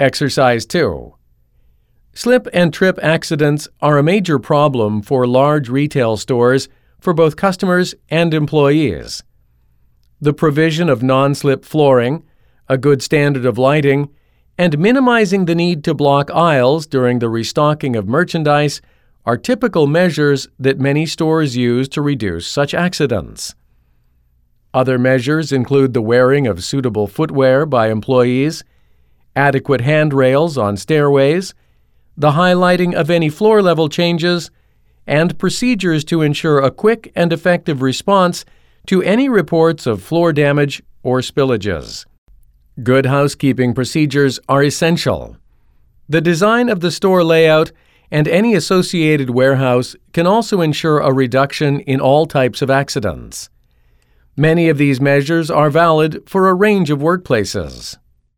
Exercise 2. Slip and trip accidents are a major problem for large retail stores for both customers and employees. The provision of non-slip flooring, a good standard of lighting, and minimizing the need to block aisles during the restocking of merchandise are typical measures that many stores use to reduce such accidents. Other measures include the wearing of suitable footwear by employees, adequate handrails on stairways, the highlighting of any floor-level changes, and procedures to ensure a quick and effective response to any reports of floor damage or spillages. Good housekeeping procedures are essential. The design of the store layout and any associated warehouse can also ensure a reduction in all types of accidents. Many of these measures are valid for a range of workplaces.